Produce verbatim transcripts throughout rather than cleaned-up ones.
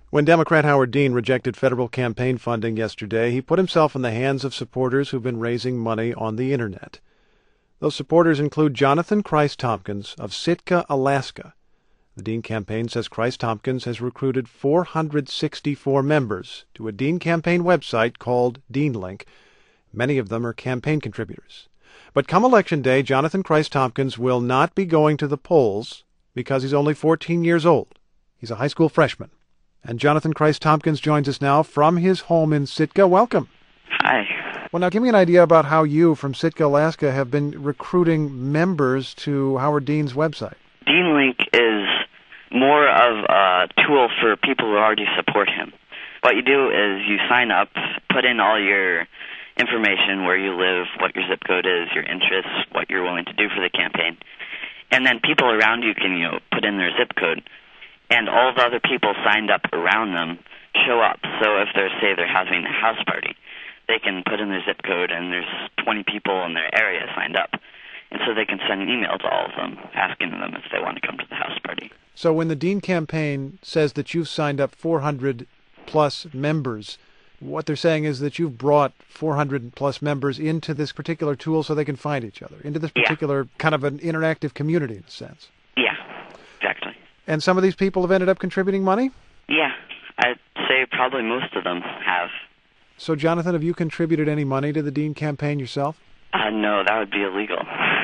When Democrat Howard Dean rejected federal campaign funding yesterday, he put himself in the hands of supporters who've been raising money on the internet. Those supporters include Jonathan Christ-Tompkins of Sitka, Alaska. The Dean campaign says Christ-Tompkins has recruited four hundred sixty-four members to a Dean campaign website called DeanLink. Many of them are campaign contributors. But come Election Day, Jonathan Christ-Tompkins will not be going to the polls because he's only fourteen years old. He's a high school freshman. And Jonathan Christ-Tompkins joins us now from his home in Sitka. Welcome. Hi. Well, now give me an idea about how you, from Sitka, Alaska, have been recruiting members to Howard Dean's website. DeanLink is more of a tool for people who already support him. What you do is you sign up, put in all your information, where you live, what your zip code is, your interests, what you're willing to do for the campaign, and then people around you can, you know, put in their zip code, and all the other people signed up around them show up. So if they're, say, they're having a house party, they can put in their zip code, and there's twenty people in their area signed up. And so they can send an email to all of them, asking them if they want to come to the house party. So when the Dean campaign says that you've signed up four hundred plus members, what they're saying is that you've brought four hundred plus members into this particular tool so they can find each other, into this particular yeah. kind of an interactive community, in a sense. Yeah, exactly. And some of these people have ended up contributing money? Yeah, I'd say probably most of them have. So, Jonathan, have you contributed any money to the Dean campaign yourself? Uh, no, that would be illegal.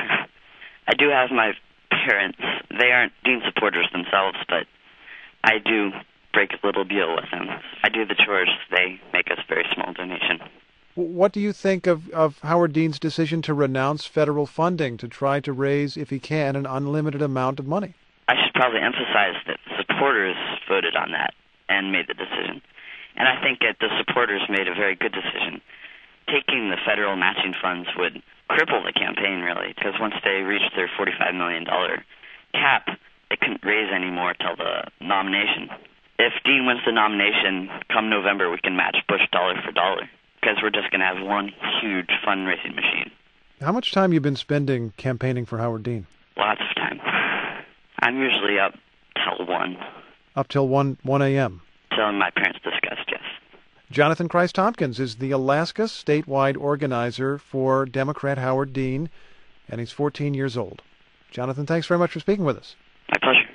I do have my parents. They aren't Dean supporters themselves, but I do break a little deal with them. I do the chores. They make us a very small donation. What do you think of, of Howard Dean's decision to renounce federal funding to try to raise, if he can, an unlimited amount of money? I should probably emphasize that supporters voted on that and made the decision. And I think that the supporters made a very good decision. Taking the federal matching funds would cripple the campaign, really, because once they reached their forty-five million dollars cap, they couldn't raise any more till the nomination. If Dean wins the nomination, come November, we can match Bush dollar for dollar, because we're just going to have one huge fundraising machine. How much time have you been spending campaigning for Howard Dean? Lots of time. I'm usually up till one. Up till one a.m.? Till my parents discussed, yes. Jonathan Christ-Tompkins is the Alaska statewide organizer for Democrat Howard Dean, and he's fourteen years old. Jonathan, thanks very much for speaking with us. My pleasure.